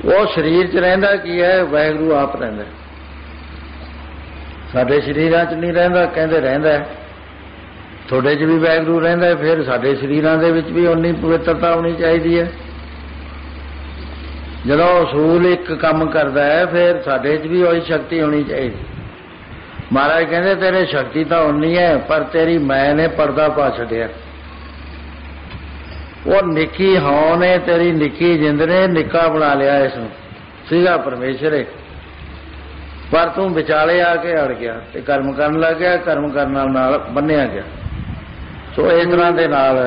ਉਹ ਸਰੀਰ 'ਚ ਰਹਿੰਦਾ ਕੀ ਹੈ? ਵਾਹਿਗੁਰੂ ਆਪ ਰਹਿੰਦਾ। ਸਾਡੇ ਸਰੀਰਾਂ 'ਚ ਨਹੀਂ ਰਹਿੰਦਾ, ਕਹਿੰਦੇ ਰਹਿੰਦਾ। ਤੁਹਾਡੇ 'ਚ ਵੀ ਵਾਹਿਗੁਰੂ ਰਹਿੰਦਾ, ਫਿਰ ਸਾਡੇ ਸਰੀਰਾਂ ਦੇ ਵਿੱਚ ਵੀ ਉਨੀ ਪਵਿੱਤਰਤਾ ਹੋਣੀ ਚਾਹੀਦੀ ਹੈ। ਜਦੋਂ ਅਸੂਲ ਇੱਕ ਕੰਮ ਕਰਦਾ ਹੈ, ਫਿਰ ਸਾਡੇ 'ਚ ਵੀ ਉਹੀ ਸ਼ਕਤੀ ਹੋਣੀ ਚਾਹੀਦੀ। ਮਹਾਰਾਜ ਕਹਿੰਦੇ ਤੇਰੇ ਸ਼ਕਤੀ ਤਾਂ ਉਨੀ ਹੈ, ਪਰ ਤੇਰੀ ਮੈਂ ਨੇ ਪਰਦਾ ਪਾ ਛੱਡਿਆ। ਉਹ ਨਿੱਕੀ ਹੌਂ ਨੇ, ਤੇਰੀ ਨਿੱਕੀ ਜਿੰਦ ਨੇ ਨਿੱਕਾ ਬਣਾ ਲਿਆ ਇਸ ਨੂੰ। ਸੀਗਾ ਪਰਮੇਸ਼ਰ, ਪਰ ਤੂੰ ਵਿਚਾਲੇ ਆ ਕੇ ਅੜ ਗਿਆ ਤੇ ਕਰਮ ਕਰਨ ਲੱਗ ਗਿਆ, ਕਰਮ ਕਰਨ ਨਾਲ ਬੰਨਿਆ ਗਿਆ। ਸੋ ਇਸ ਤਰ੍ਹਾਂ ਦੇ ਨਾਲ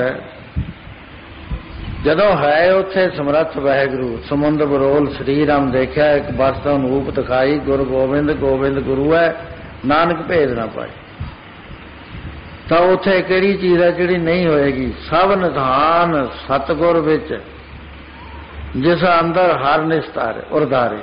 ਜਦੋਂ ਹੈ ਉੱਥੇ ਸਮਰੱਥ ਵਾਹਿਗੁਰੂ, ਸਮੁੰਦ ਬਰੋਲ ਸ੍ਰੀ ਰਾਮ ਦੇਖਿਆ, ਇੱਕ ਬਸਤੋਂ ਨੂਪ ਦਿਖਾਈ, ਗੁਰ ਗੋਬਿੰਦ ਗੋਬਿੰਦ ਗੁਰੂ ਹੈ, ਨਾਨਕ ਭੇਦ ਨਾ ਪਾਏ। ਤਾਂ ਉੱਥੇ ਕਿਹੜੀ ਚੀਜ਼ ਹੈ ਜਿਹੜੀ ਨਹੀਂ ਹੋਏਗੀ? ਸਭ ਨਿਧਾਨ ਸਤਿਗੁਰ ਵਿੱਚ, ਜਿਸ ਅੰਦਰ ਹਰ ਨਿਸਤਾਰੇ ਉਰਦਾਰੇ।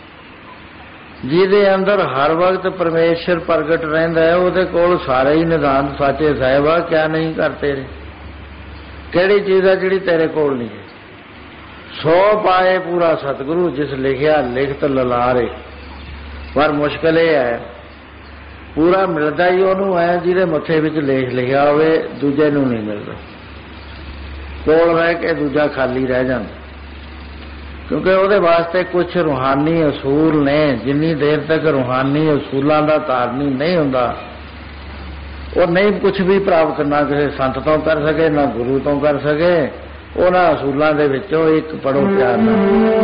ਜਿਹਦੇ ਅੰਦਰ ਹਰ ਵਕਤ ਪਰਮੇਸ਼ਰ ਪ੍ਰਗਟ ਰਹਿੰਦਾ ਹੈ, ਉਹਦੇ ਕੋਲ ਸਾਰੇ ਹੀ ਨਿਧਾਨ ਸਾਚੇ ਸਾਹਿਬਾ ਕਿਆ ਨਹੀਂ ਕਰਤੇ ਰਹੇ। ਕਿਹੜੀ ਚੀਜ਼ ਹੈ ਜਿਹੜੀ ਤੇਰੇ ਕੋਲ ਨਹੀਂ ਹੈ? ਸੋ ਪਾਏ ਪੂਰਾ ਸਤਿਗੁਰੂ, ਜਿਸ ਲਿਖਿਆ ਲਿਖਤ ਲਲਾਰੇ। ਪਰ ਮੁਸ਼ਕਿਲ ਇਹ ਹੈ, ਪੂਰਾ ਮਿਲਦਾ ਹੀ ਉਹਨੂੰ ਹੈ ਜਿਹਦੇ ਮੱਥੇ ਵਿੱਚ ਲੇਖ ਲਿਖਿਆ ਹੋਵੇ, ਦੂਜੇ ਨੂੰ ਨਹੀਂ ਮਿਲਦਾ। ਕੋਲ ਰਹਿ ਕੇ ਦੂਜਾ ਖਾਲੀ ਰਹਿ ਜਾਂਦਾ, ਕਿਉਂਕਿ ਉਹਦੇ ਵਾਸਤੇ ਕੁਛ ਰੂਹਾਨੀ ਅਸੂਲ ਨੇ। ਜਿੰਨੀ ਦੇਰ ਤੱਕ ਰੂਹਾਨੀ ਅਸੂਲਾਂ ਦਾ ਧਾਰਨੀ ਨਹੀਂ ਹੁੰਦਾ, ਉਹ ਨਹੀਂ ਕੁਛ ਵੀ ਪ੍ਰਾਪਤ ਕਰਨਾ ਕਿਸੇ ਸੰਤ ਤੋਂ ਕਰ ਸਕੇ, ਨਾ ਗੁਰੂ ਤੋਂ ਕਰ ਸਕੇ। ਉਹਨਾਂ ਅਸੂਲਾਂ ਦੇ ਵਿੱਚੋਂ ਇੱਕ ਪੜੋ ਪਿਆਰ ਨਾਲ।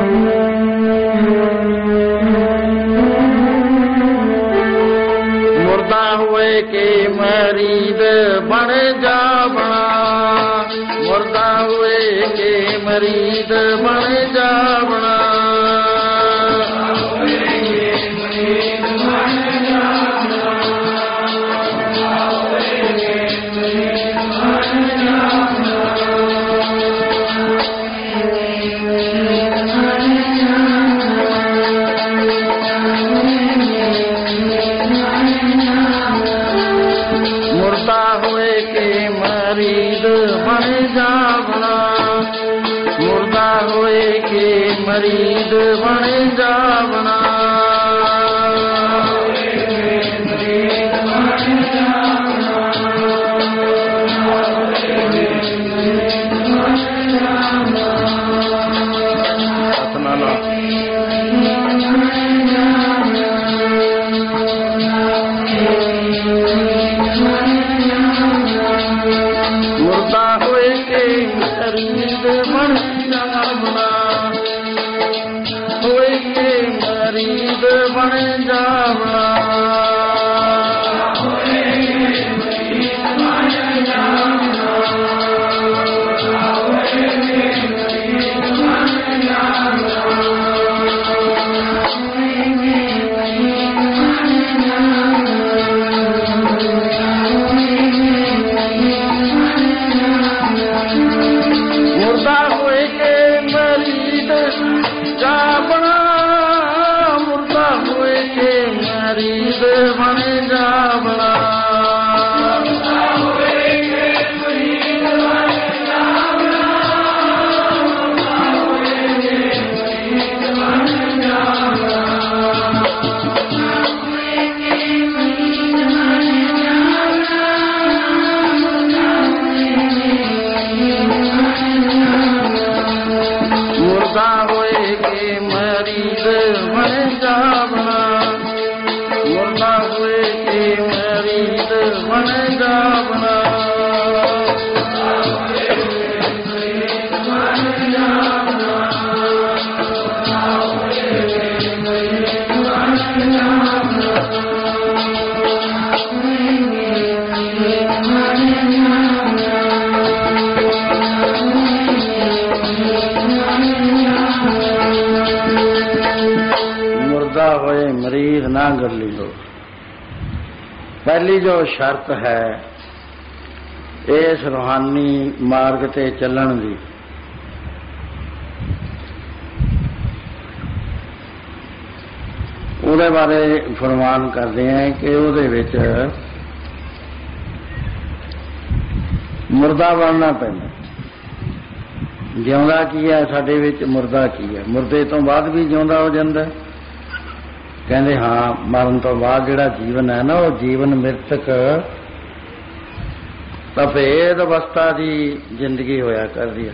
ਮੁਰਦਾ ਹੋਏ ਕੇ ਮਰੀਦ ਬਣ ਜਾਵਣਾ, ਮੁਰਦਾ ਹੋਏ ਕੇ ਮਰੀਦ ਬਣ ਜਾਵਣਾ। ਮੁਰਦਾ ਹੋਏ ਕੇ ਮਰੀਦ ਬਣ ਜਾਵਣਾ। पहली जो शर्त है इस रूहानी मार्ग ते चलण दी, ਉਹਦੇ बारे फरमान करते हैं कि ਉਹਦੇ ਵਿੱਚ मुर्दा बनना पैंदा। ਜਿਉਂਦਾ ਕੀ ਹੈ ਸਾਡੇ ਵਿੱਚ, ਮੁਰਦਾ ਕੀ ਹੈ। ਮੁਰਦੇ ਤੋਂ ਬਾਅਦ ਵੀ ਜਿਉਂਦਾ ਹੋ ਜਾਂਦਾ। ਕਹਿੰਦੇ ਹਾਂ, ਮਰਨ ਤੋਂ ਬਾਅਦ ਜਿਹੜਾ ਜੀਵਨ ਹੈ ਨਾ, ਉਹ ਜੀਵਨ ਮ੍ਰਿਤਕ ਅਭੇਦ ਅਵਸਥਾ ਦੀ ਜ਼ਿੰਦਗੀ ਹੋਇਆ ਕਰਦੀ ਹੈ।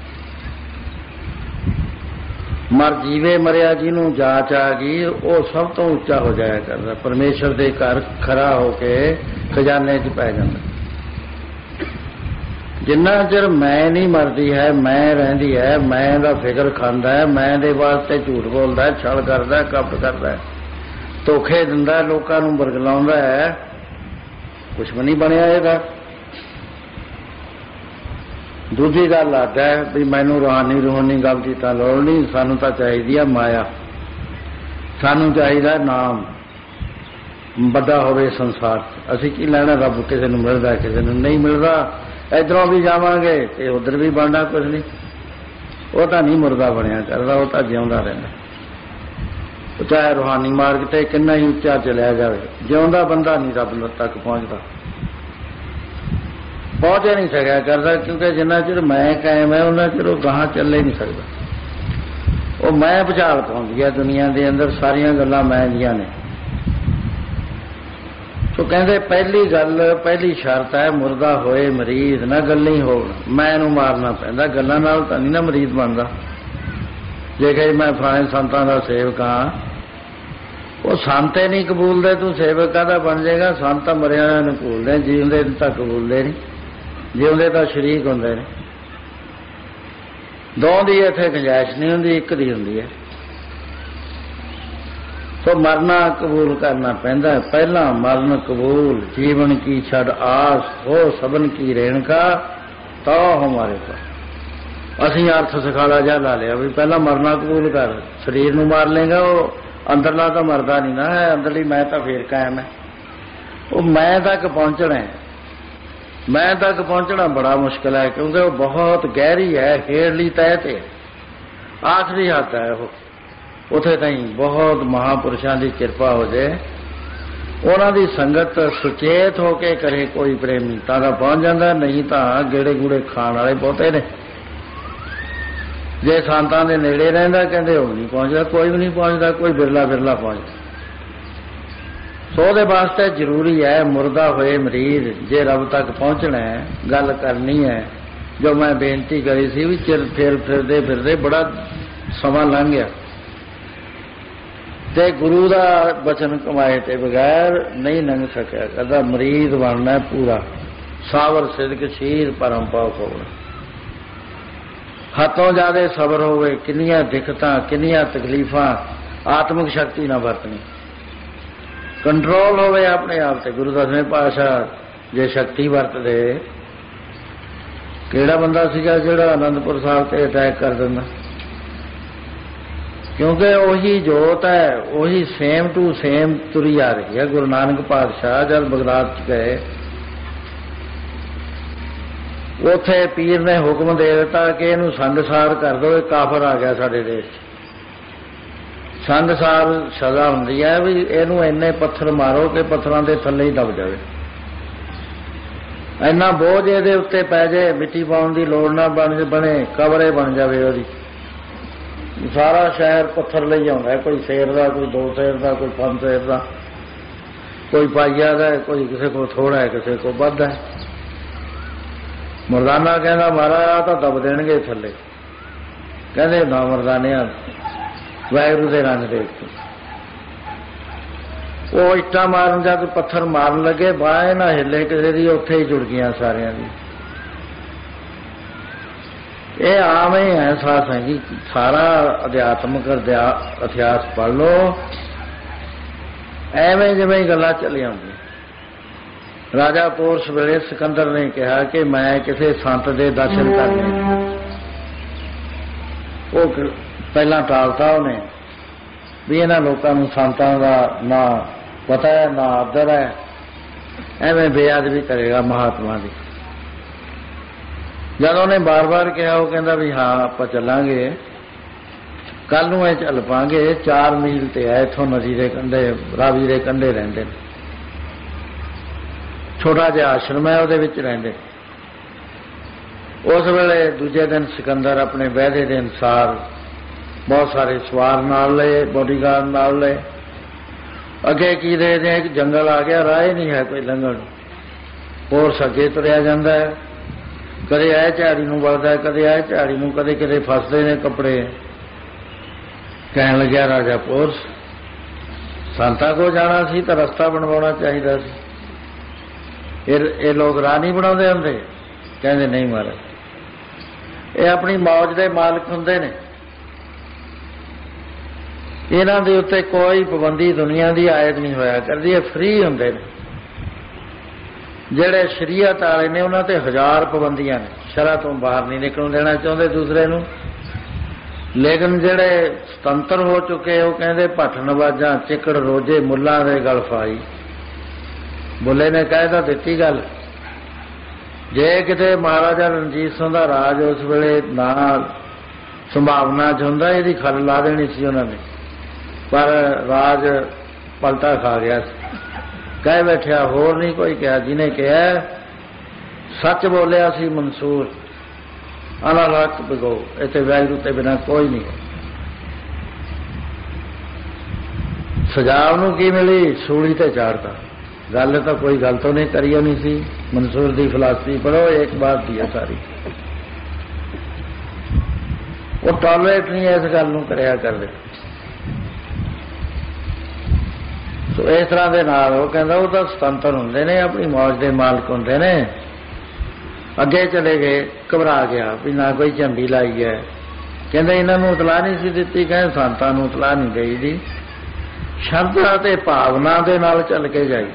ਮਰ ਜੀਵੇ ਮਰਿਆ ਜਿਹਨੂੰ ਜਾਚ ਆ ਗਈ, ਉਹ ਸਭ ਤੋਂ ਉੱਚਾ ਹੋ ਜਾਇਆ ਕਰਦਾ, ਪਰਮੇਸ਼ਰ ਦੇ ਘਰ ਖੜਾ ਹੋ ਕੇ ਖਜ਼ਾਨੇ 'ਚ ਪੈ ਜਾਂਦਾ। ਜਿੰਨਾ ਚਿਰ ਮੈਂ ਨਹੀਂ ਮਰਦੀ ਹੈ, ਮੈਂ ਰਹਿੰਦੀ ਹੈ, ਮੈਂ ਦਾ ਫਿਕਰ ਖਾਂਦਾ ਹੈ, ਮੈਂ ਦੇ ਵਾਸਤੇ ਝੂਠ ਬੋਲਦਾ ਹੈ, ਛਲ ਕਰਦਾ, ਕਪਟ ਕਰਦਾ, ਧੋਖੇ ਦਿੰਦਾ, ਲੋਕਾਂ ਨੂੰ ਬਰਗਲਾਉਂਦਾ ਹੈ, ਕੁਛ ਵੀ ਨਹੀਂ ਬਣਿਆ ਇਹਦਾ। ਦੂਜੀ ਗੱਲ ਆਦਾ ਹੈ ਵੀ ਮੈਨੂੰ ਰੂਹਾਨੀ ਗੱਲ ਦੀ ਤਾਂ ਲੋੜ ਨਹੀਂ, ਸਾਨੂੰ ਤਾਂ ਚਾਹੀਦੀ ਆ ਮਾਇਆ, ਸਾਨੂੰ ਚਾਹੀਦਾ ਨਾਮ ਵੱਡਾ ਹੋਵੇ ਸੰਸਾਰ 'ਚ। ਅਸੀਂ ਕੀ ਲੈਣਾ, ਰੱਬ ਕਿਸੇ ਨੂੰ ਮਿਲਦਾ ਕਿਸੇ ਨੂੰ ਨਹੀਂ ਮਿਲਦਾ, ਇੱਧਰੋਂ ਵੀ ਜਾਵਾਂਗੇ ਤੇ ਉੱਧਰ ਵੀ ਬਣਨਾ ਕੁਛ ਨਹੀਂ। ਉਹ ਤਾਂ ਨਹੀਂ ਮੁਰਦਾ ਬਣਿਆ ਕਰਦਾ, ਉਹ ਤਾਂ ਜਿਉਂਦਾ ਰਹਿੰਦਾ। ਉਹ ਚਾਹੇ ਰੂਹਾਨੀ ਮਾਰਗ ਤੇ ਕਿੰਨਾ ਹੀ ਉੱਚਾ ਚਲਿਆ ਜਾਵੇ, ਜਿਉਂਦਾ ਬੰਦਾ ਨਹੀਂ ਰੱਬ ਤੱਕ ਪਹੁੰਚਦਾ, ਪਹੁੰਚ ਨਹੀਂ ਸਕਿਆ ਕਰਦਾ, ਕਿਉਂਕਿ ਜਿੰਨਾ ਚਿਰ ਮੈਂ ਕਾਇਮ ਹੈ ਉਹਨਾਂ ਚਿਰ ਉਹ ਗਾਹਾਂ ਚੱਲੇ ਨਹੀਂ ਸਕਦਾ। ਉਹ ਮੈਂ ਭੁਚਾਲ ਪਾਉਂਦੀ ਹੈ ਦੁਨੀਆ ਦੇ ਅੰਦਰ, ਸਾਰੀਆਂ ਗੱਲਾਂ ਮੈਂ ਦੀਆਂ ਨੇ। ਸੋ ਕਹਿੰਦੇ ਪਹਿਲੀ ਗੱਲ, ਪਹਿਲੀ ਸ਼ਰਤ ਹੈ ਮੁਰਦਾ ਹੋਏ ਮਰੀਜ਼ ਨਾ ਗੱਲਾਂ ਹੀ ਹੋਣ। ਮੈਂ ਨੂੰ ਮਾਰਨਾ ਪੈਂਦਾ, ਗੱਲਾਂ ਨਾਲ ਤਾਂ ਨਹੀਂ ਨਾ ਮਰੀਜ਼ ਬਣਦਾ। ਜੇ ਕਹੇ ਮੈਂ ਫਲਾਣੇ ਸੰਤਾਂ ਦਾ ਸੇਵਕ ਹਾਂ, ਉਹ ਸੰਤ ਨਹੀਂ ਕਬੂਲਦੇ, ਤੂੰ ਸੇਵਕ ਕਾਹਦਾ ਬਣ ਜਾਏਗਾ। ਸੰਤ ਤਾਂ ਮਰਿਆਂ ਨੂੰ ਕਬੂਲਦੇ, ਜੀਉਂਦੇ ਤਾਂ ਕਬੂਲਦੇ ਨਹੀਂ, ਜਿਉਂਦੇ ਤਾਂ ਸ਼ਰੀਕ ਹੁੰਦੇ ਨੇ। ਦੋ ਦੀ ਇੱਥੇ ਗੁੰਜਾਇਸ਼ ਨਹੀਂ ਹੁੰਦੀ, ਇੱਕ ਦੀ ਹੁੰਦੀ ਹੈ। ਸੋ ਮਰਨਾ ਕਬੂਲ ਕਰਨਾ ਪੈਂਦਾ। ਪਹਿਲਾਂ ਮਰਨ ਕਬੂਲ, ਜੀਵਨ ਕੀ ਛੱਡ ਆਸ, ਹੋ ਸਬਨ ਕੀ ਰੇਣਕਾ ਤਾਂ ਹਮਾਰੇ ਕੋਲ। ਅਸੀਂ ਅਰਥ ਸਿਖਾਲਾ ਜਾ ਲਾ ਲਿਆ ਵੀ ਪਹਿਲਾਂ ਮਰਨਾ ਕਬੂਲ ਕਰ, ਸਰੀਰ ਨੂੰ ਮਾਰ ਲੇਗਾ, ਉਹ ਅੰਦਰਲਾ ਤਾਂ ਮਰਦਾ ਨਹੀਂ ਨਾ ਹੈ, ਅੰਦਰਲੀ ਮੈਂ ਤਾਂ ਫੇਰ ਕਾਇਮ ਹੈ। ਉਹ ਮੈਂ ਤੱਕ ਪਹੁੰਚਣਾ ਹੈ, ਮੈਂ ਤੱਕ ਪਹੁੰਚਣਾ ਬੜਾ ਮੁਸ਼ਕਿਲ ਹੈ, ਕਿਉਂਕਿ ਉਹ ਬਹੁਤ ਗਹਿਰੀ ਹੈ, ਹੇਠਲੀ ਤਹਿ ਤੇ ਆਖਰੀ ਹੱਦ ਹੈ ਉਹ। ਉੱਥੇ ਤਾਈਂ ਬਹੁਤ ਮਹਾਂਪੁਰਸ਼ਾਂ ਦੀ ਕਿਰਪਾ ਹੋ ਜਾਏ, ਉਹਨਾਂ ਦੀ ਸੰਗਤ ਸੁਚੇਤ ਹੋ ਕੇ ਕਰੇ ਕੋਈ ਪ੍ਰੇਮੀ ਤਾਂ ਪਹੁੰਚ ਜਾਂਦਾ, ਨਹੀਂ ਤਾਂ ਗੇੜੇ ਗੂੜੇ ਖਾਣ ਵਾਲੇ ਬਹੁਤੇ ਨੇ। ਜੇ ਸੰਤਾਂ ਦੇ ਨੇੜੇ ਰਹਿੰਦਾ ਕਹਿੰਦੇ ਉਹ ਨਹੀਂ ਪਹੁੰਚਦਾ, ਕੋਈ ਵੀ ਨਹੀਂ ਪਹੁੰਚਦਾ, ਕੋਈ ਬਿਰਲਾ ਬਿਰਲਾ ਪਹੁੰਚਦਾ। ਸੋ ਉਹਦੇ ਵਾਸਤੇ ਜ਼ਰੂਰੀ ਹੈ ਮੁਰਦਾ ਹੋਏ ਮਰੀਜ਼, ਜੇ ਰੱਬ ਤੱਕ ਪਹੁੰਚਣਾ ਹੈ, ਗੱਲ ਕਰਨੀ ਹੈ। ਜੋ ਮੈਂ ਬੇਨਤੀ ਕਰੀ ਸੀ ਵੀ ਚਿਰ ਫਿਰਦੇ ਫਿਰਦੇ ਬੜਾ ਸਮਾਂ ਲੰਘ ਗਿਆ, ਤੇ ਗੁਰੂ ਦਾ ਬਚਨ ਕਮਾਏ ਤੇ ਬਗੈਰ ਨਹੀਂ ਲੰਘ ਸਕਿਆ। ਕਦਾ ਮਰੀਜ਼ ਬਣਨਾ ਪੂਰਾ, ਸਾਵਰ ਸਿਦਕ ਸ਼ੀਰ ਪਰਮ ਪਾਉ ਹੋਣਾ, ਹੱਥੋਂ ਜ਼ਿਆਦਾ ਸਬਰ ਹੋਵੇ, ਕਿੰਨੀਆਂ ਦਿੱਕਤਾਂ ਕਿੰਨੀਆਂ ਤਕਲੀਫਾਂ, ਆਤਮਿਕ ਸ਼ਕਤੀ ਨਾ ਵਰਤਣੀ, ਕੰਟਰੋਲ ਹੋਵੇ ਆਪਣੇ ਆਪ ਤੇ। ਗੁਰੂ ਦਸਵੇਂ ਪਾਤਸ਼ਾਹ ਜੇ ਸ਼ਕਤੀ ਵਰਤਦੇ, ਕਿਹੜਾ ਬੰਦਾ ਸੀਗਾ ਜਿਹੜਾ ਆਨੰਦਪੁਰ ਸਾਹਿਬ ਤੇ ਅਟੈਕ ਕਰ ਦਿੰਦਾ, ਕਿਉਂਕਿ ਉਹੀ ਜੋਤ ਹੈ, ਉਹੀ ਸੇਮ ਟੂ ਸੇਮ ਤੁਰੀ ਆ ਰਹੀ ਹੈ। ਗੁਰੂ ਨਾਨਕ ਪਾਤਸ਼ਾਹ ਜਦ ਬਗਦਾਦ 'ਚ ਗਏ, ਉੱਥੇ ਪੀਰ ਨੇ ਹੁਕਮ ਦੇ ਦਿੱਤਾ ਕਿ ਇਹਨੂੰ ਸੰਗਸਾਰ ਕਰ ਦਿਓ, ਇਹ ਕਾਫਰ ਆ ਗਿਆ ਸਾਡੇ ਦੇਸ਼ 'ਚ। ਸੰਗਸਾਰ ਸਜ਼ਾ ਹੁੰਦੀ ਹੈ ਵੀ ਇਹਨੂੰ ਇੰਨੇ ਪੱਥਰ ਮਾਰੋ ਕਿ ਪੱਥਰਾਂ ਦੇ ਥੱਲੇ ਹੀ ਦਬ ਜਾਵੇ, ਇੰਨਾ ਬੋਝ ਇਹਦੇ ਉੱਤੇ ਪੈ ਜਾਏ, ਮਿੱਟੀ ਪਾਉਣ ਦੀ ਲੋੜ ਨਾ ਬਣੇ, ਕਬਰੇ ਬਣ ਜਾਵੇ ਉਹਦੀ। ਸਾਰਾ ਸ਼ਹਿਰ ਪੱਥਰ ਲਈ ਆਉਂਦਾ, ਕੋਈ ਸੇਰ ਦਾ, ਕੋਈ 2 ਸੇਰ ਦਾ, ਕੋਈ 5 ਸੇਰ ਦਾ, ਕੋਈ ਪਾਈਆ ਦਾ, ਕੋਈ ਕਿਸੇ ਕੋਲ ਥੋੜਾ ਹੈ, ਕਿਸੇ ਕੋਲ ਵੱਧ ਹੈ। ਮਰਦਾਨਾ ਕਹਿੰਦਾ ਮਹਾਰਾਜ ਤਾਂ ਦਬ ਦੇਣਗੇ ਥੱਲੇ। ਕਹਿੰਦੇ ਨਾ ਮਰਦਾਨਿਆਂ, ਵਾਹਿਗੁਰੂ ਦੇ ਰੰਗ ਦੇ ਉੱਤੇ ਉਹ ਇੱਟਾਂ ਮਾਰਨ, ਜਦ ਪੱਥਰ ਮਾਰਨ ਲੱਗੇ, ਬਾਹ ਨਾ ਹਿੱਲੇ ਕਿਸੇ ਦੀ, ਉੱਥੇ ਹੀ ਜੁੜ ਗਈਆਂ ਸਾਰਿਆਂ ਦੀ। ਇਹ ਆਮ ਹੀ ਹੈ ਸਾਧ ਸੰਗੀ, ਸਾਰਾ ਅਧਿਆਤਮਕ ਇਤਿਹਾਸ ਪੜ੍ਹ ਲਓ, ਐਵੇਂ ਜਿਵੇਂ ਗੱਲਾਂ ਚੱਲੀਆਂ ਹੁੰਦੀਆਂ। ਰਾਜਾ ਪੋਰਸ ਵੇਲੇ ਸਿਕੰਦਰ ਨੇ ਕਿਹਾ ਕਿ ਮੈਂ ਕਿਸੇ ਸੰਤ ਦੇ ਦਰਸ਼ਨ ਕਰਨੇ, ਉਹ ਪਹਿਲਾਂ ਟਾਲਤਾ ਉਹਨੇ ਵੀ ਇਹਨਾਂ ਲੋਕਾਂ ਨੂੰ ਸੰਤਾਂ ਦਾ ਨਾ ਪਤਾ ਹੈ ਨਾ ਆਦਰ ਹੈ, ਐਵੇਂ ਬੇਅਦਬੀ ਕਰੇਗਾ ਮਹਾਤਮਾ ਦੀ। ਜਦੋਂ ਉਹਨੇ ਬਾਰ-ਬਾਰ ਕਿਹਾ, ਉਹ ਕਹਿੰਦਾ ਵੀ ਹਾਂ ਆਪਾਂ ਚੱਲਾਂਗੇ, ਕੱਲ ਨੂੰ ਇਹ ਚੱਲ ਪਾਂਗੇ। 4 ਮੀਲ ਤੇ ਹੈ ਇੱਥੋਂ, ਨਦੀ ਦੇ ਕੰਢੇ, ਰਾਵੀ ਦੇ ਕੰਢੇ ਰਹਿੰਦੇ ਨੇ, ਛੋਟਾ ਜਿਹਾ ਆਸ਼ਰਮ ਹੈ, ਉਹਦੇ ਵਿੱਚ ਰਹਿੰਦੇ। उस वेले दूजे दिन सिकंदर अपने वायदे के अनुसार बहुत सारे सवार नाल ले, बॉडीगार्ड नाल ले। अगे की देखते हैं कि जंगल आ गया, राह नहीं है कोई लंघण। पोरस अगे तुरया जाता है, कदे आए झाड़ी नूं वलदा है, कदे आए झाड़ी नूं, कदे किते फसदे ने कपड़े। कहन लग्या राजा पोरस, संतां को जाना सी तां रस्ता बनवाउणा चाहीदा सी, ये लोग राह नहीं बनाउंदे हुंदे। कहंदे नहीं महाराज, ये अपनी मौज दे मालक हुंदे ने, इन्हां दे उत्ते कोई पाबंदी दुनिया की आयत नहीं होया करदी, ये फ्री हुंदे ने। जिहड़े शरीयत वाले ने उन्हां ते 1000 पाबंदियां ने, शरह तो बाहर नहीं निकलण देना चाहुंदे दूसरे नूं। लेकिन जिहड़े सुतंत्र हो चुके वो कहंदे भट्ट नवाजां चिकड़ रोजे मुल्लां दे गल फाई। बुल्ले ने कह तां दित्ती गल, जे किते महाराजा रणजीत सिंह दा राज उस वेले ना संभावना च हुंदा, इहदी खल ला देनी सी उन्हां ने, पर राज पलटा खा गया। कह बैठा, होर नहीं कोई कहा। जिन्हें कहा सच बोलिया सी मंसूर, अनालक बिगो, इत्थे वैगुरू ते बिना कोई नहीं है। सजाव नूं की मिली, सूली ते चाड़ता। गल तो कोई गल तो नहीं करी नहीं सी। मंसूर दी फिलासफी पढ़ो, एक बात दी है सारी। वो टॉलरेट नहीं इस गल नूं करया करदे। तो इस तरह के नाल वो कहता वो तो सुतंत्र होंगे ने, अपनी मौज के मालक होंगे ने। अगे चले गए, घबरा गया भी ना कोई झंडी लाई है। कहते इन्होंने इतला नहीं सी दिती, कहें संतां नूं इतला नहीं गई दी। शरधा ते भावना दे नाल चल के जाइए।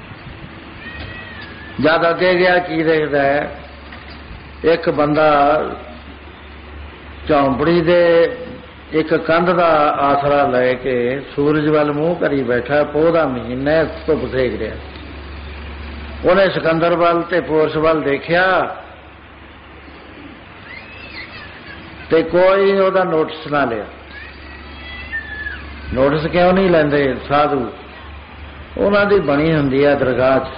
जद अगे गया की देखता है, एक बंदा झौंपड़ी दे एक कंध का आसरा लैके सूरज वाल मूँह करी बैठा। पोह दा महीना, धुप सेक रहा। उन्हें सिकंदर वाल ते पोरस वाल देखिया ते कोई ओदा नोटिस ना लिया। नोटिस क्यों नहीं लेंदे साधु? उन्हां दी बनी हुंदी है दरगाह च।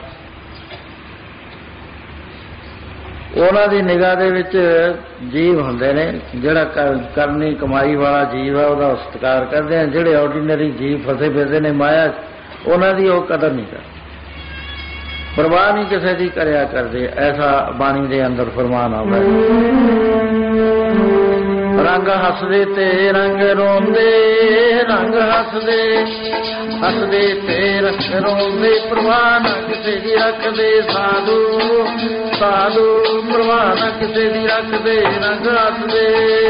उन्हां दी निगाह दे विच जीव हुंदे ने, जिहड़ा करनी कमाई वाला जीव है उहदा सत्कार करदे हैं। जिहड़े ऑर्डीनरी जीव फसे फिरदे ने माया, उन्हां दी ओह कदर नहीं करदे, परवाह नहीं किसी की करया करदे। ऐसा बाणी दे अंदर फरमान आउंदा है। रंग हसदे ते रंग रोंदे, रंग हसदे हसदे ते रंग रोंदे, परवाह न किसे दी रखदे साधु। साधु परवाह न किसे दी रखदे, रंग हसदे।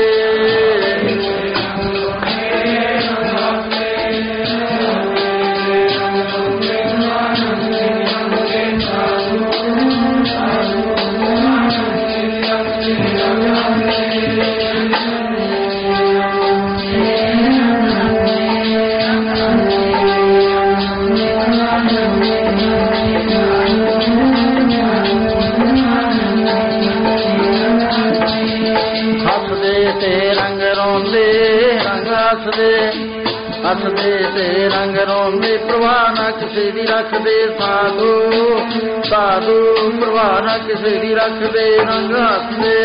हसदे ते रंग रोंदे, परवाह न किसे दी रखदे साधु। साधु परवाह न किसे दी रखदे, रंग हसदे।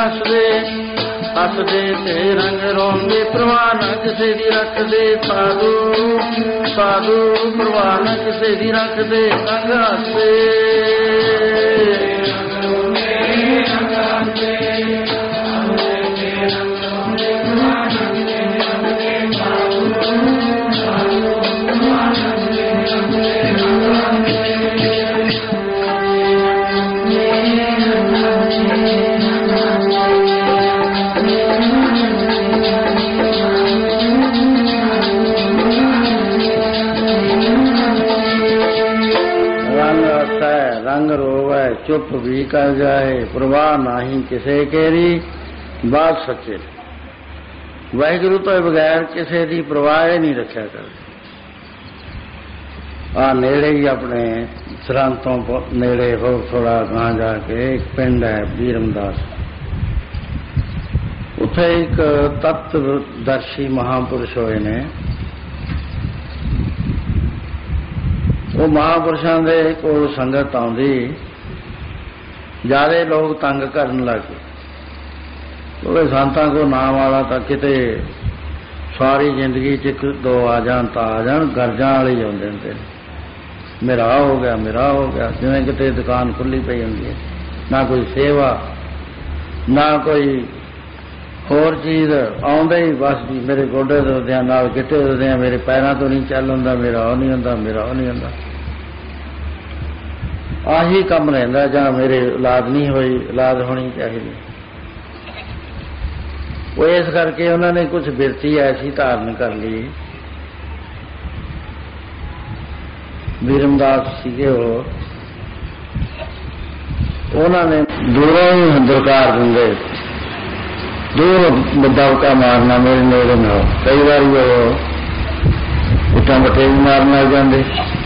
ਹੱਸਦੇ ਹੱਸਦੇ ਤੇ ਰੰਗ ਰੋਂਦੇ ਪ੍ਰਵਾਹ ਨਾ ਕਿਸੇ ਦੀ ਰੱਖਦੇ ਸਾਧੂ ਸਾਧੂ ਪ੍ਰਵਾਹ ਨਾ ਕਿਸੇ ਦੀ ਰੱਖਦੇ ਰੰਗ ਹੱਸਦੇ रंग रोवै चुप भी कर जाए प्रवाह नाही किसे केरी बात सच्चे वाहिगुरु तो बगैर किसे दी प्रवाह नहीं रखा कर नेड़े ही अपने सरहद तो नेड़े हो थोड़ा गां जाके एक पिंड है बीरमदास उत्थे एक तत्वदर्शी महापुरुष होए ने वो महापुरुषों के कोल संगत आउंदी ज्यादा लोग तंग करन लग गए क्योंकि संतां को नाम वाला तो किते सारी जिंदगी च एक दो आ जान तो आ जान गर्जा वाले ही आउंदे हुंदे मेरा हो गया जिवें किते दुकान खुली पई हुंदी है ना कोई सेवा ना कोई होर चीज आउंदे ही बस जी मेरे गोडे दुखदे नाल गिट्टे दुखदे मेरे पैरों तो नहीं चल हुंदा मेरा वो नहीं हुंदा आही कम रहिंदा जां मेरे औलाद नहीं होई औलाद होनी चाहिए वो इस करके उन्होंने कुछ बिरती ऐसी धारण कर ली बीरमदास सीगे उन्होंने दूरों ही दुरकार देंगे दूर दबका मारना मेरे नेड़े ना हो कई बार वो इट्टां बटे भी मारन लग जाते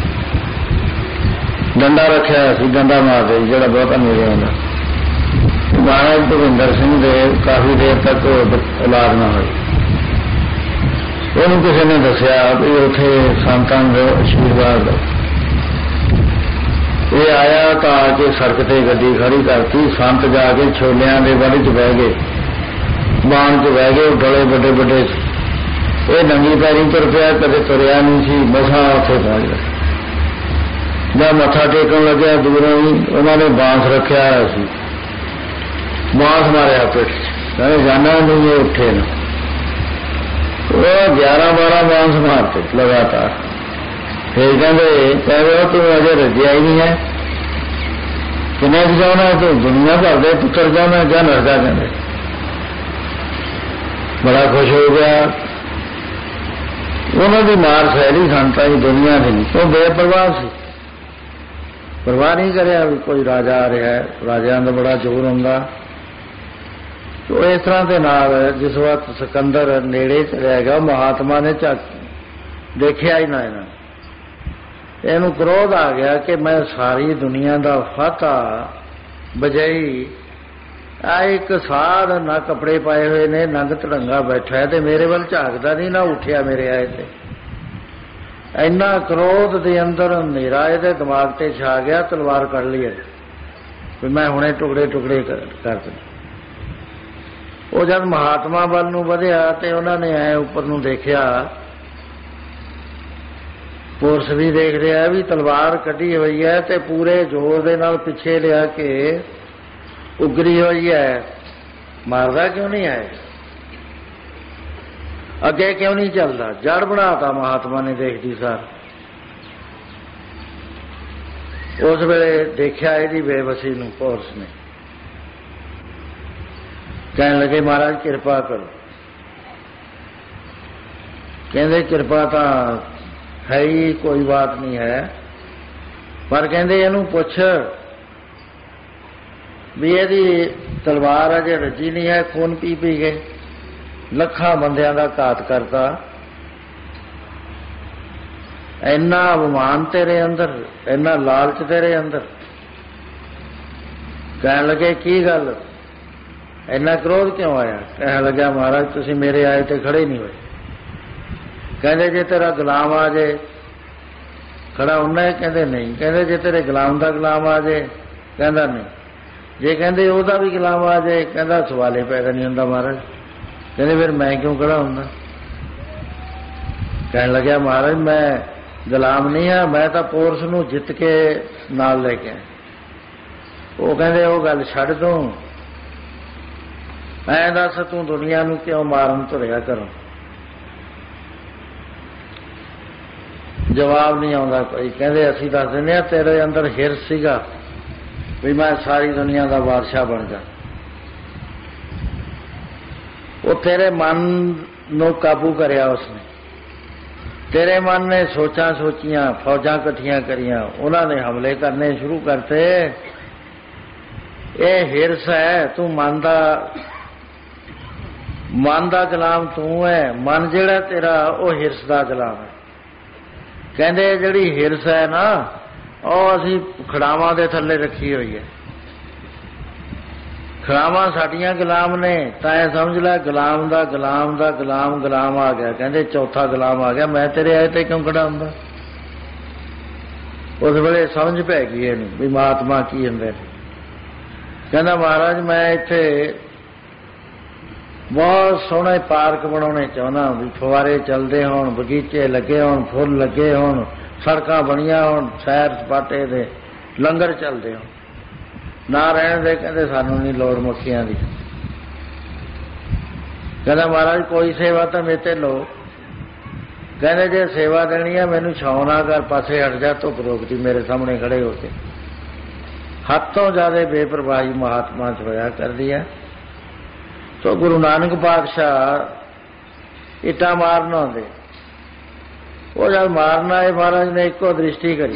डंडा रखा डंडा मार दे जो बहुत नेड़े आता महाराज भुपिंदर सिंह दे काफी देर तक औलाद ना हुई उन्होंने किसी ने दसिया भी उथे संतां दे आशीर्वाद ये आया तो आके सड़क ते गड्डी खड़ी करती संत जाके छोलियां दे बाड़ी च बह गए बाण च बह गए बड़े बड़े बड़े ये नंगी पैरी तुर पिया कदे तुरया नहीं सी मसा उत्थे पहुंच गया जब मत्था टेकन लग्या दूरों ही उन्होंने बांस रखा हुआ सी बांस मारिया पिठ कहने जाना नहीं ये उठे ना वो 11-12 बांस मारते लगातार फिर कहते तू अजे रजिया ही नहीं है किन्ने जाना तू दुनिया भर दे पुत्र जाना क्या नरका कहते बड़ा खुश हो गया उन्होंने मार सैली संता ही दुनिया की नहीं वो बेपरवाह सी परवाह नहीं करे कोई राजा आ रहा है राजा का बड़ा जोर होंगे तो इस तरह के नाल जिस वक्त सिकंदर नेड़े चलिया गया महात्मा ने झक देखिया ही ना इनू क्रोध आ गया कि मैं सारी दुनिया का फाता बजाई आ एक साध ना कपड़े पाए हुए ने नंग धड़ंगा बैठा है तो मेरे वाल झाकदा नहीं ना उठिया मेरे आए थे इन्ना क्रोध के अंदर हनेरा ये दिमाग से छा गया तलवार कड़ ली भी मैं हुणे टुकड़े टुकड़े कर दूं वो जब महात्मा वाल नूं वधिया तो उन्होंने ऐ उपर नूं देखिया पुरुष भी देख रहा है भी तलवार कढ़ी हुई है तो पूरे जोर दे नाल पिछे लिया के उगरी हुई है मारदा क्यों नहीं है अगे क्यों नहीं चलता जड़ बनाता महात्मा ने देखती सार उस वेले देखा यदी बेबसी नूं पुरुष ने कहने लगे महाराज कृपा करो कहते कृपा तो है ही कोई बात नहीं है पर कहते इनू पुछ भी यदी तलवार अजे रजी नहीं है खून पी पी गए लखां बंदियां दा घात करता इन्ना अभिमान तेरे अंदर इन्ना लालच तेरे अंदर कहने लगे की गल इन्ना क्रोध क्यों आया कहने लगा महाराज तुसीं मेरे आए तो खड़े नहीं हुए कहते जे तेरा गुलाम आ जाए खड़ा होना है कहते नहीं कहते जे तेरे गुलाम का गुलाम आ जाए कहता नहीं जे कहते ਉਹਦਾ भी गुलाम आ जाए कहता सवाल ही पैदा नहीं होंदा महाराज। कहते फिर मैं क्यों खड़ा होंदा? कहन लग्या महाराज मैं गुलाम नहीं हाँ, मैं तो पोरस नूं जित के नाल लेके आया। वो कहते वो गल छड्ड दूं, ऐ दस तू दुनिया नूं क्यों मारन तुरिया करो? जवाब नहीं आता कोई। कहते असीं दस दिंदे आ तेरे अंदर हिरस सीगा भी मैं सारी दुनिया का बादशाह बन जा। वो तेरे मन नूं काबू करया उसने, तेरे मन ने सोचा सोचियां, फौजां इकट्ठियां करियां, उन्होंने हमले करने शुरू करते। ये हिरस है, तू मन दा गुलाम तू है, मन जिहड़ा तेरा वो हिरस दा गुलाम है। कहंदे जिहड़ी हिरस है ना ਉਹ ਅਸੀਂ ਖੜਾਵਾਂ ਦੇ ਥੱਲੇ ਰੱਖੀ ਹੋਈ ਹੈ। ਖੜਾਵਾਂ ਸਾਡੀਆਂ ਗੁਲਾਮ ਨੇ, ਤਾਂ ਇਹ ਸਮਝ ਲੈ ਗੁਲਾਮ ਦਾ ਗੁਲਾਮ ਦਾ ਗੁਲਾਮ ਆ ਗਿਆ। ਕਹਿੰਦੇ ਚੌਥਾ ਗੁਲਾਮ ਆ ਗਿਆ, ਮੈਂ ਤੇਰੇ ਆਏ ਤੇ ਕਿਉਂ ਖੜਾ ਹੁੰਦਾ? ਉਸ ਵੇਲੇ ਸਮਝ ਪੈ ਗਈ ਇਹਨੂੰ ਵੀ ਮਹਾਤਮਾ ਕੀ ਹੁੰਦੇ ਨੇ। ਕਹਿੰਦਾ ਮਹਾਰਾਜ ਮੈਂ ਇੱਥੇ ਬਹੁਤ ਸੋਹਣੇ ਪਾਰਕ ਬਣਾਉਣੇ ਚਾਹੁੰਦਾ ਵੀ ਫੁਆਰੇ ਚੱਲਦੇ ਹੋਣ, ਬਗੀਚੇ ਲੱਗੇ ਹੋਣ, ਫੁੱਲ ਲੱਗੇ ਹੋਣ, ਸੜਕਾਂ ਬਣੀਆਂ ਹੋਣ, ਸੈਰ ਸਪਾਟੇ ਦੇ ਲੰਗਰ ਚੱਲਦੇ ਹੋਣ, ਨਾ ਰਹਿਣ ਦੇ। ਕਹਿੰਦੇ ਸਾਨੂੰ ਨਹੀਂ ਲੋੜ ਮੱਖੀਆਂ ਦੀ। ਕਹਿੰਦਾ ਮਹਾਰਾਜ ਕੋਈ ਸੇਵਾ ਤਾਂ ਮੇਰੇ ਤੇ ਲਓ। ਕਹਿੰਦੇ ਜੇ ਸੇਵਾ ਦੇਣੀ ਹੈ ਮੈਨੂੰ ਛਾਉ ਨਾ ਕਰ, ਪਾਸੇ ਹਟ ਜਾ, ਧੁੱਪ ਰੋਕਦੀ ਮੇਰੇ ਸਾਹਮਣੇ ਖੜੇ ਹੋ ਕੇ। ਹੱਦ ਤੋਂ ਜ਼ਿਆਦਾ ਬੇਪਰਵਾਹੀ ਮਹਾਤਮਾ 'ਚ ਹੋਇਆ ਕਰਦੀ ਹੈ। तो गुरु नानक पातशाह इटा मारन आते, वो जब मारना है महाराज ने एको दृष्टि करी,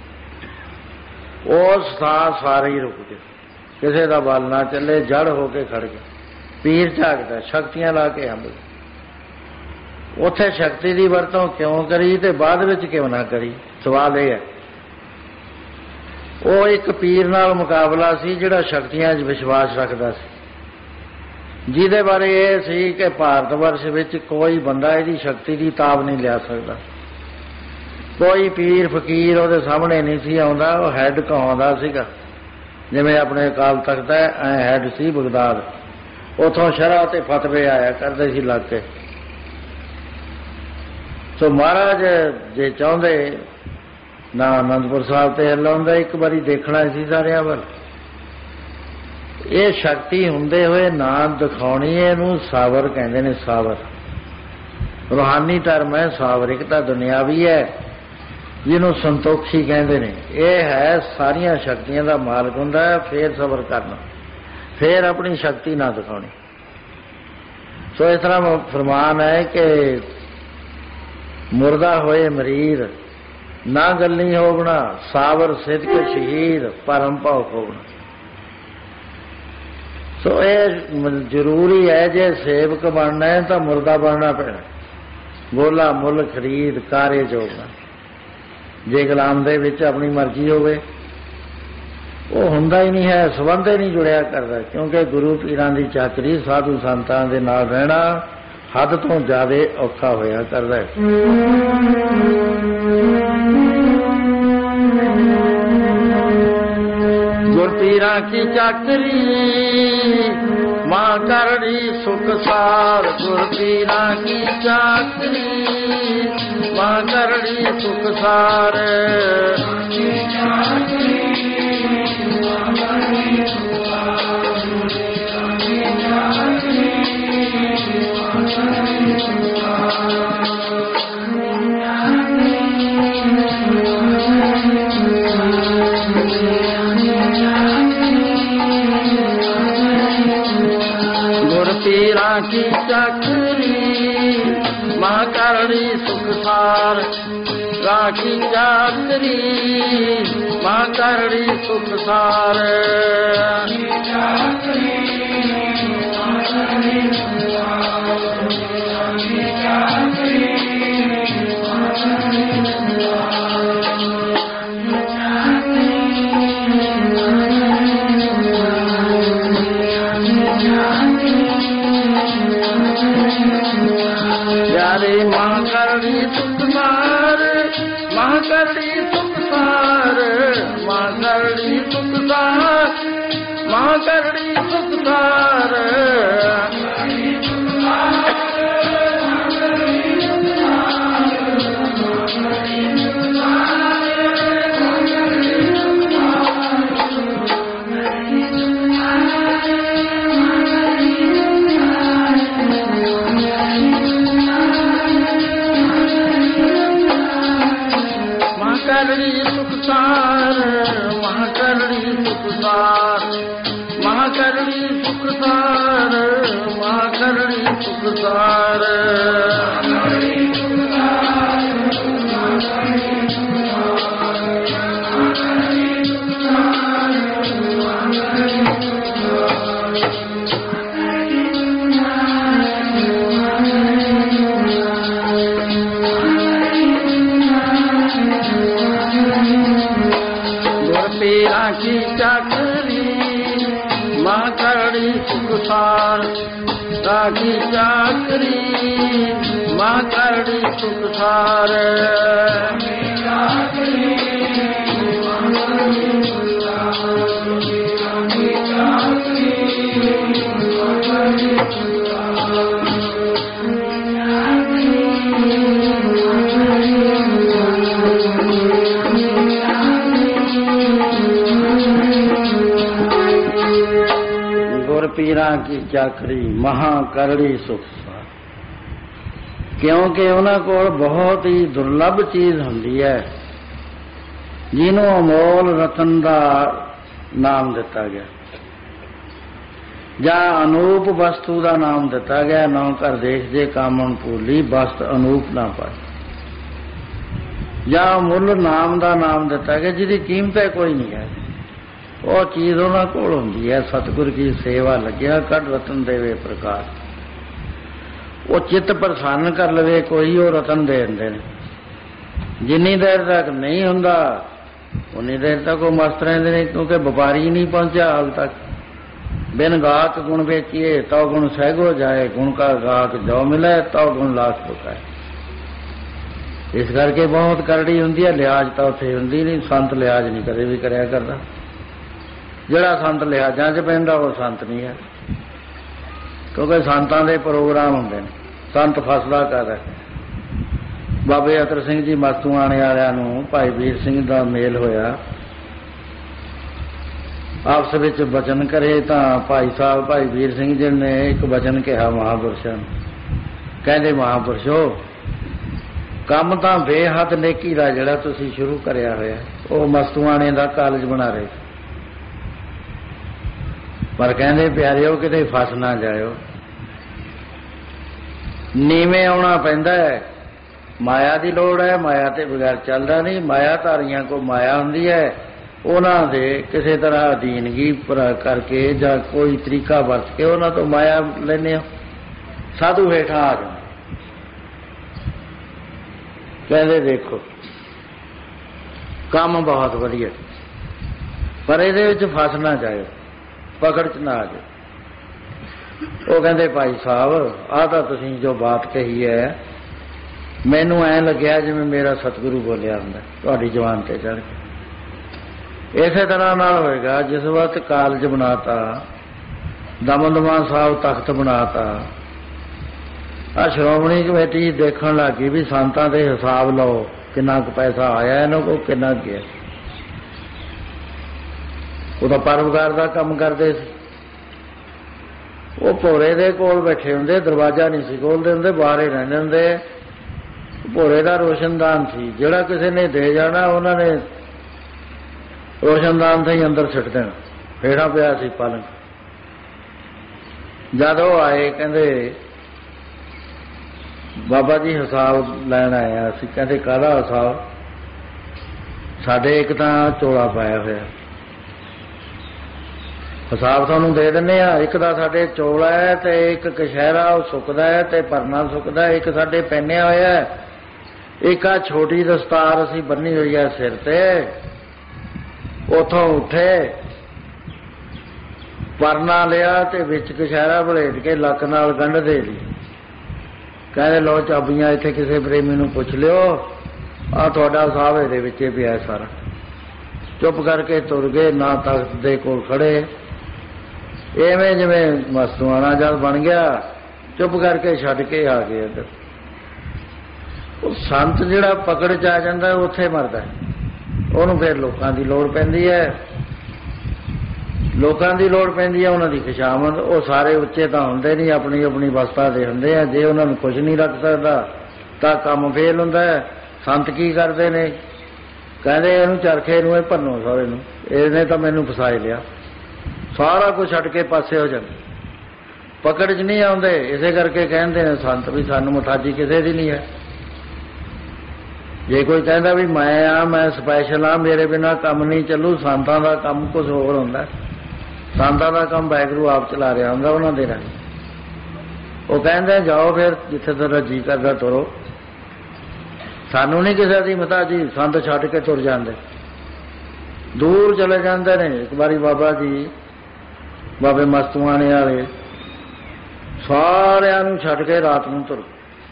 उस थां सारे ही रुक गए, किसी का बल ना चले, जड़ होके खड़ गए। पीर झाकता शक्तियां ला के आंदे, उत्थे शक्ति की वरतों क्यों करी ते बाद विच क्यों ना करी? सवाल यह है। वो एक पीर नाल मुकाबला सी जिहड़ा शक्तियां 'च विश्वास रखदा सी, जिहदे बारे ये सी कि भारत वर्ष विच कोई बंदा इहदी शक्ति की ताब नहीं लिया सकता, कोई पीर फकीर उहदे सामने नहीं सी आउंदा। वो हैड कहाउंदा सीगा, जिवें अपने अकाल तख्त है ऐ हैड सी बगदाद, उथों शरह ते फतवे आया करदे सी लग के। तो महाराज जे चाहुंदे ना आनंदपुर साहब ते लाउंदा, एक बारी देखना सी सारियां वल। ये शक्ति हुंदे हुए ना दिखाउणी, इहनूं सावर कहंदे ने। सावर रूहानी धर्म है, सावर एक तां दुनियावी है जिन्हों संतोखी कहंदे ने। यह है सारियां शक्तियां दा मालक हुंदा है, फिर सबर करना, फिर अपनी शक्ति ना दिखाउणी। सो इस तरह फरमान है कि मुर्दा होए मरीर ना गल्ली होवना, सावर सिदक शहीद परम भाव होवना। सो ये जरूरी है, जे सेवक बनना है तो मुर्दा बनना पैना, बोला मुल खरीद कारे जोगना। जे गुलाम दे विच अपनी मर्जी होवे वो हुंदा ही नहीं है, संबंध ही नहीं जुड़िया करता, क्योंकि गुरु पीरां दी चाकरी साधु संतां दे नाल रहना हद तो ज्यादा औखा होया करदा है। गुरपीरा की चाकरी मां करड़ी सुख सार, गुरपीरा की चाकरी मां करड़ी सुख सार। गुरपीरा की चाकरी मां करड़ी सुख सार, राखी चाकरी मां करड़ी सुख सार। यारे मां करड़ी सुख सार, मां करड़ी सुख सार, मां करड़ी सुख सार, ਮਹਾ ਕਰੜੀ ਸੁਖਸਾਰ ਮਹਾਕਰੜੀ ਸੁਖਸਾਰ ਮਹਾਕਰੜੀ ਸੁਖਸਾਰ ਮਹਾਕਰੜੀ ਸੁਖਸਾਰ ਮਹਾਕਰੜੀ ਸੁਖਸਾਰ पीरा की चाकरी महाकरड़ी सुखसार की चाकरी महाकरड़ी सुखसार पीरा की चाकरी महाकरड़ी सुखसार क्योंकि उन्हां कोल बहुत ही दुर्लभ चीज़ हुंदी है जिन्हों अमोल रतन का नाम दिता गया ਜਾਂ अनूप वस्तु का नाम दिता गया। नौ कर देख जे कामन भूली वस्त अनूप ना पाए। ਜਾਂ मुल नाम का नाम दिता गया जिसकी कीमत कोई नहीं है। वो चीज़ उन्होंने कोल हुंदी है। सतगुर की सेवा लग्या कट रतन देवे प्रकाश। वो चित्त प्रसन्न कर लवे कोई वो रतन दे देंदे ने। जिन्नी देर तक नहीं हुंदा उन्नी देर तक वो मस्त रहिंदे ने क्योंकि व्यापारी नहीं पहुंचा हाल तक। बिन गाहक गुण बेचिए तो गुण सहगो जाए गुण का गाहक जो मिले तो गुण लाख पकाए। इस करके बहुत करड़ी हुंदी है। लिहाज तो उत्थे हुंदी नहीं। संत लिहाज नहीं कदे भी करिया करदा। ਜਿਹੜਾ संत लिहाजा च पैंदा वो संत नहीं है क्योंकि संतां दे प्रोग्राम हुंदे ने। संत फसला कर बाबे अतर सिंह जी मस्तूआणे वालियां नूं भाई वीर सिंह दा मेल होया। आपस विच वचन करे तां भाई साहब भाई वीर सिंह जी ने एक वचन कहा महापुरुषां कहंदे महापुरुषो काम तां बेहद नेकी दा जिहड़ा तुसीं शुरू करिया होया वो मस्तूआणे दा कालज बना रहे पर कहते प्यारिओ किते फस ना जाओ। नीवें आना पैंदा है। माया की लोड़ है। माया ते बगैर चलता नहीं। माया धारियां को माया हुंदी है उन्हां दे किसी तरह अधीनगी करके जां कोई तरीका वरत के उन्हां तो माया लैने साधु हेठां आ जांदे। कहते देखो काम बहुत वधिया पर इहदे विच फस ना जाओ पकड़ च ना आ जाए। वो कहते भाई साहब आ तो तुसीं जो बात कही है मैनू ऐ लग्या जिवें मेरा सतगुरु बोलिया हुंदा तुहाडी जवान ते चढ़ के। इसे तरह नाल होएगा जिस वक्त कालज बनाता दमदमा साहब तख्त बनाता आ श्रोमणी कमेटी देखण लग गई भी संतां दे हिसाब लो किन्ना क पैसा आया इन्हां को किन्ना गया। वो तो परोपकार का काम करते वो भोरे दे कोल बैठे होंदे दरवाजा नहीं सी खोलते होंदे बाहर ही रहंदे होंदे। भोरे का रोशनदान सी जिहड़ा किसी ने दे जाना उन्होंने रोशनदान से ही अंदर सिट देना फेड़ा पिया सी पलंग। जद वो आए कहंदे बाबा जी हिसाब लैन आया असीं। कहंदे काहदा हिसाब? साडे एक तां चोला पाया होया हिसाब सानू दे दिंदे आ। एक दा साडे चोला है ते एक कशहरा सुकदा है ते परना सुकदा है। एक साडे पहनिया होया है। एक आ छोटी दस्तार असीं बन्नी हुई है सिर ते। उथों उठे परना लिया ते विच कशहरा भलेट के लक नाल गंढ दे ली। कहते लो चाबियां इत्थे किसी प्रेमी नूं पुछ लियो आ तुहाडा हिसाब इहदे विच पिया सारा। चुप करके तुर गए ना तख्त दे कोल खड़े ਇਵੇਂ ਜਿਵੇਂ ਮਸਤੂਆਣਾ ਜਦ ਬਣ ਗਿਆ, ਚੁੱਪ ਕਰਕੇ ਛੱਡ ਕੇ ਆ ਗਏ ਇੱਧਰ। ਉਹ ਸੰਤ ਜਿਹੜਾ ਪਕੜ 'ਚ ਆ ਜਾਂਦਾ ਉੱਥੇ ਮਰਦਾ, ਉਹਨੂੰ ਫਿਰ ਲੋਕਾਂ ਦੀ ਲੋੜ ਪੈਂਦੀ ਹੈ, ਲੋਕਾਂ ਦੀ ਲੋੜ ਪੈਂਦੀ ਹੈ, ਉਹਨਾਂ ਦੀ ਖੁਸ਼ਾਮਦ। ਉਹ ਸਾਰੇ ਉੱਚੇ ਤਾਂ ਹੁੰਦੇ ਨਹੀਂ, ਆਪਣੀ ਆਪਣੀ ਅਵਸਥਾ ਦੇ ਹੁੰਦੇ ਆ। ਜੇ ਉਹਨਾਂ ਨੂੰ ਕੁਝ ਨਹੀਂ ਰੱਖ ਸਕਦਾ ਤਾਂ ਕੰਮ ਫੇਲ ਹੁੰਦਾ ਹੈ। ਸੰਤ ਕੀ ਕਰਦੇ ਨੇ, ਕਹਿੰਦੇ ਇਹਨੂੰ ਚਰਖੇ ਨੂੰ, ਇਹ ਭੰਨੋ ਸਾਰੇ ਨੂੰ, ਇਹਨੇ ਤਾਂ ਮੈਨੂੰ ਫਸਾਏ ਲਿਆ। ਸਾਰਾ ਕੁਝ ਛੱਡ ਕੇ ਪਾਸੇ ਹੋ ਜਾਂਦੇ, ਪਕੜ 'ਚ ਨਹੀਂ ਆਉਂਦੇ। ਇਸੇ ਕਰਕੇ ਕਹਿੰਦੇ ਨੇ ਸੰਤ ਵੀ ਸਾਨੂੰ ਮੁਤਾਜੀ ਕਿਸੇ ਦੀ ਨਹੀਂ ਹੈ। ਜੇ ਕੋਈ ਕਹਿੰਦਾ ਵੀ ਮੈਂ ਆ, ਮੈਂ ਸਪੈਸ਼ਲ ਆ, ਮੇਰੇ ਬਿਨਾਂ ਕੰਮ ਨਹੀਂ ਚੱਲੂ, ਸੰਤਾਂ ਦਾ ਕੰਮ ਕੁਝ ਹੋਰ ਹੁੰਦਾ। ਸੰਤਾਂ ਦਾ ਕੰਮ ਵਾਹਿਗੁਰੂ ਆਪ ਚਲਾ ਰਿਹਾ ਹੁੰਦਾ ਉਹਨਾਂ ਦੇ ਰਾਹੀਂ। ਉਹ ਕਹਿੰਦੇ ਜਾਓ ਫਿਰ ਜਿੱਥੇ ਤੁਹਾਡਾ ਜੀ ਕਰਦਾ ਤੁਰੋ, ਸਾਨੂੰ ਨਹੀਂ ਕਿਸੇ ਦੀ ਮੁਤਾਜੀ। ਸੰਤ ਛੱਡ ਕੇ ਤੁਰ ਜਾਂਦੇ, ਦੂਰ ਚਲੇ ਜਾਂਦੇ ਨੇ। ਇੱਕ ਵਾਰੀ ਬਾਬਾ ਜੀ, ਬਾਬੇ ਮਸਤੂਆਣੇ ਵਾਲੇ, ਸਾਰਿਆਂ ਨੂੰ ਛੱਡ ਕੇ ਰਾਤ ਨੂੰ ਤੁਰ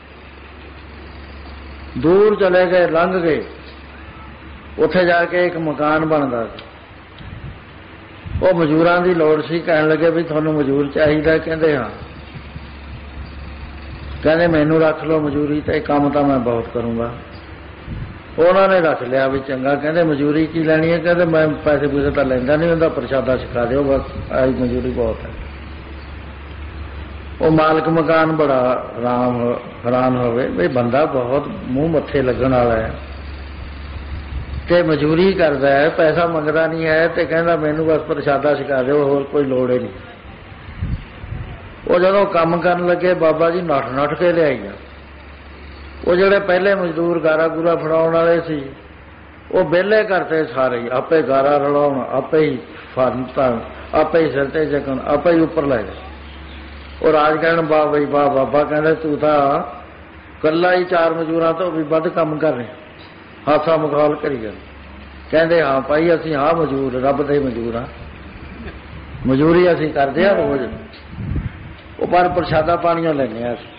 ਦੂਰ ਚਲੇ ਗਏ, ਲੰਘ ਗਏ। ਉੱਥੇ ਜਾ ਕੇ ਇੱਕ ਮਕਾਨ ਬਣਦਾ ਸੀ, ਉਹ ਮਜ਼ਦੂਰਾਂ ਦੀ ਲੋੜ ਸੀ। ਕਹਿਣ ਲੱਗੇ ਵੀ ਤੁਹਾਨੂੰ ਮਜ਼ਦੂਰ ਚਾਹੀਦਾ? ਕਹਿੰਦੇ ਹਾਂ। ਕਹਿੰਦੇ ਮੈਨੂੰ ਰੱਖ ਲਓ ਮਜ਼ਦੂਰੀ ਤੇ, ਕੰਮ ਤਾਂ ਮੈਂ ਬਹੁਤ ਕਰੂੰਗਾ। ਉਹਨਾਂ ਨੇ ਰੱਖ ਲਿਆ ਵੀ ਚੰਗਾ। ਕਹਿੰਦੇ ਮਜ਼ਦੂਰੀ ਕੀ ਲੈਣੀ ਹੈ? ਕਹਿੰਦੇ ਮੈਂ ਪੈਸੇ ਪੂਸੇ ਤਾਂ ਲੈਂਦਾ ਨਹੀਂ ਹੁੰਦਾ, ਪ੍ਰਸ਼ਾਦਾ ਛਕਾ ਦਿਓ ਬਸ, ਆਹੀ ਮਜ਼ਦੂਰੀ ਬਹੁਤ ਹੈ। ਉਹ ਮਾਲਕ ਮਕਾਨ ਬੜਾ ਹੈਰਾਨ ਹੋਵੇ ਵੀ ਬੰਦਾ ਬਹੁਤ ਮੂੰਹ ਮੱਥੇ ਲੱਗਣ ਵਾਲਾ ਹੈ ਤੇ ਮਜ਼ਦੂਰੀ ਕਰਦਾ ਹੈ, ਪੈਸਾ ਮੰਗਦਾ ਨਹੀਂ ਹੈ, ਤੇ ਕਹਿੰਦਾ ਮੈਨੂੰ ਬਸ ਪ੍ਰਸ਼ਾਦਾ ਛਕਾ ਦਿਓ, ਹੋਰ ਕੋਈ ਲੋੜ ਹੀ ਨਹੀਂ। ਉਹ ਜਦੋਂ ਕੰਮ ਕਰਨ ਲੱਗੇ, ਬਾਬਾ ਜੀ ਨੱਠ ਕੇ ਲਿਆਈਆਂ। ਉਹ ਜਿਹੜੇ ਪਹਿਲੇ ਮਜ਼ਦੂਰ ਗਾਰਾ ਗੂਰਾ ਫੜਾਉਣ ਵਾਲੇ ਸੀ, ਉਹ ਵਿਹਲੇ ਕਰਤੇ ਸਾਰੇ ਹੀ। ਆਪੇ ਗਾਰਾ ਰਲਾਉਣ, ਆਪੇ ਹੀ ਫਰਨ ਧਰਨ, ਆਪੇ ਹੀ ਸਿਰ ਤੇ ਚੱਕਣ, ਆਪੇ ਹੀ ਉੱਪਰ ਲੈ ਗਏ। ਉਹ ਰਾਜ ਕਹਿਣ ਵਾਹ ਬਈ ਵਾਹ। ਬਾਬਾ ਕਹਿੰਦਾ ਤੂੰ ਤਾਂ ਇਕੱਲਾ ਹੀ 4 ਮਜ਼ਦੂਰਾਂ ਤੋਂ ਵੀ ਵੱਧ ਕੰਮ ਕਰ ਰਿਹਾ, ਹਾਸਾ ਮਖੌਲ ਕਰੀ ਜਾਂਦਾ। ਕਹਿੰਦੇ ਹਾਂ ਭਾਈ ਅਸੀਂ ਹਾਂ ਮਜ਼ਦੂਰ, ਰੱਬ ਦੇ ਮਜ਼ਦੂਰ ਹਾਂ, ਮਜ਼ਦੂਰੀ ਅਸੀਂ ਕਰਦੇ ਹਾਂ ਰੋਜ਼। ਉਹ ਪਰ ਪ੍ਰਸ਼ਾਦਾ ਪਾਣੀਆਂ ਲੈਂਦੇ ਹਾਂ ਅਸੀਂ।